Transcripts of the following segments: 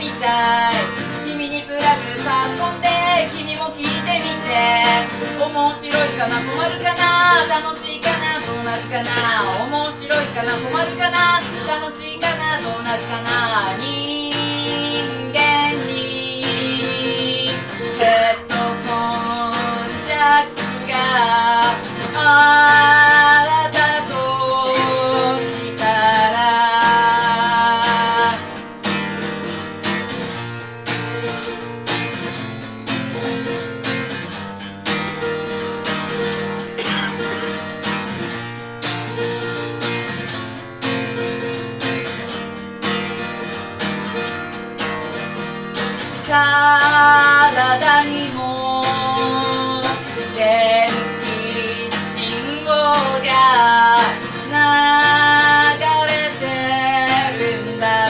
みたい。君にプラグ差し込んで君も聞いてみて。面白いかな困るかな楽しいかなどうなるかな。面白いかな困るかな楽しいかなどうなるかな。人間にヘッドホンジャックがあったとしたら、体にも電気信号が流れてるんだって。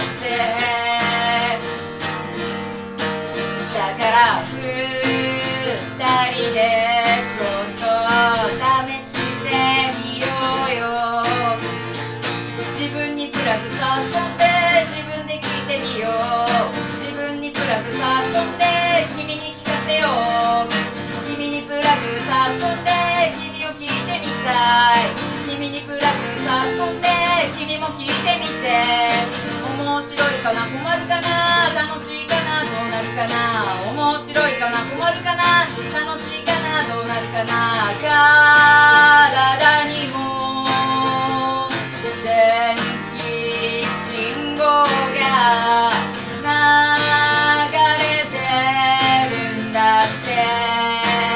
だから二人でちょっと試してみようよ。自分にプラグ差し込んで自分で聞いてみよう。自分にプラグ差し込んで君に聞かせよう。君にプラグ差し込んで君を聞いてみたい。君にプラグ差し込んで君も聞いてみて。面白いかな困るかな楽しいかなどうなるかな。面白いかな困るかな楽しいかなどうなるかな。体にも電気信号が流れてるんだって。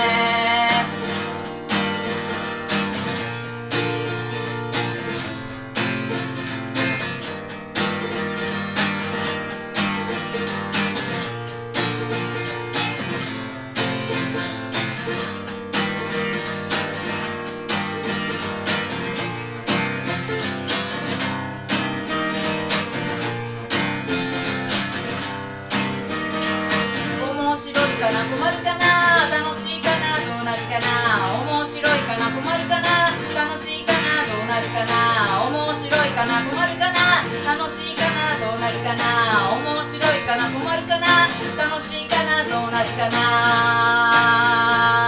面白いかな困るかな楽しいかなどうなるかな。面白いかな困るかな楽しいかなどうなるかな。面白いかな困るかな楽しいかなどうなるかな。面白いかな困るかな楽しいかなどうなるかな。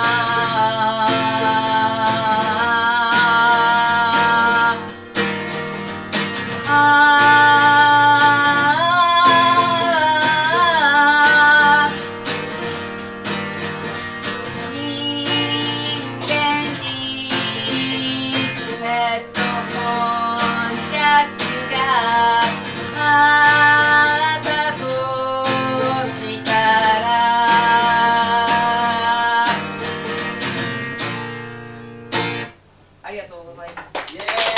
ヘッドホンジャックがあったとしたら。ありがとうございます。 イエーイ。